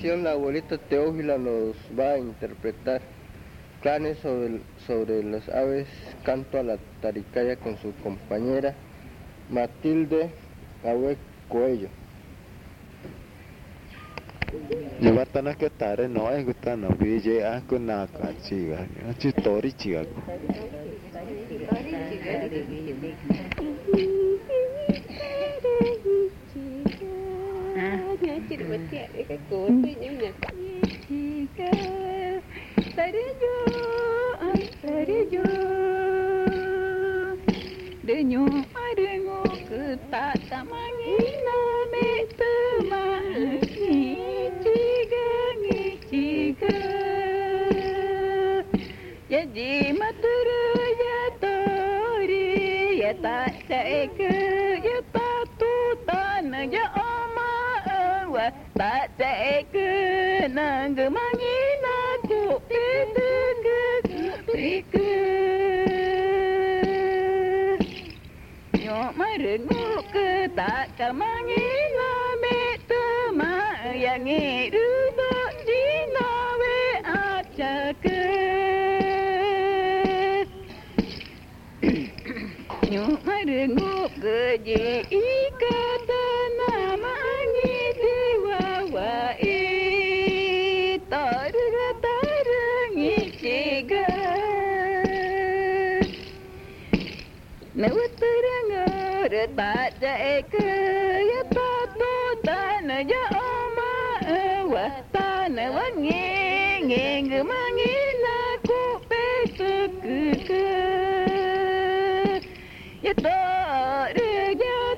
ocasión la abuelita Teófila nos va a interpretar planes sobre las aves, canto a la taricaya con su compañera Matilde Abue Coello. Llevatana que tare no es gustana bije a con na ka chiga chi tori chiga Denyo adengo ketatamaina metemani ciga jadi maturu ya tori ya tak ceke ya tatutan ya oma wa tak ceke nang mangina ku peke Marengu ke tak kamangina metema yang irudo dina we acake Nyo marengu ke je ikatana mangi dewa tarangi ciga tak jaike ya tatutan ya oma wa tanah wangeng mangina ku pesuk ya tori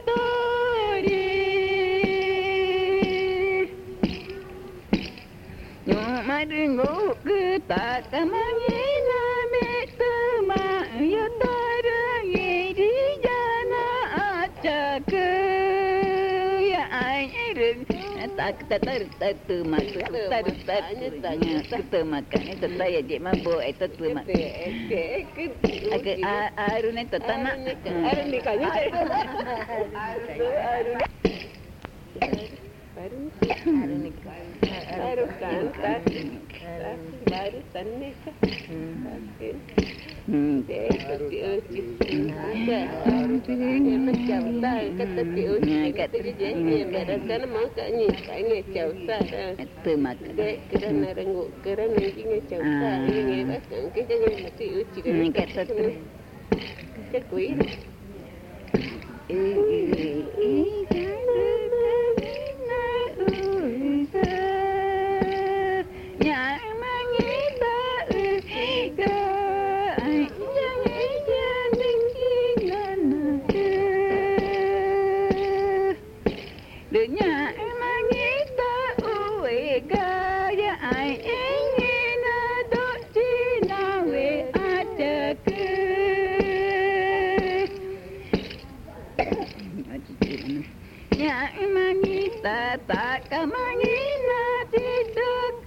nyuma dengo ke tak mangina metema ya tarangi di tak tu makan itu saya je mampu itu tu makan agak arun itu tanah arun di kayu arun kan baru tanah tak kamangina tidak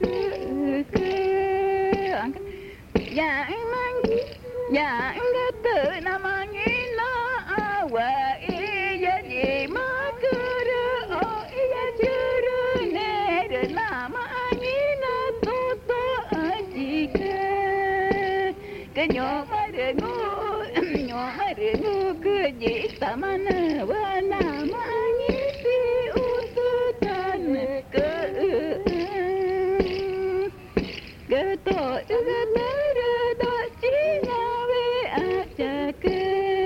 yang kata namangina awa iya di makara oh iya juru nere namangina toto ajika kenyomarengu keji tamana wana mangisi ututan ke gato gato cina we acake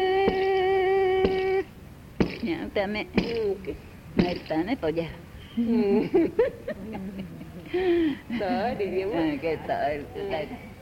yang tame maritane toja so di dia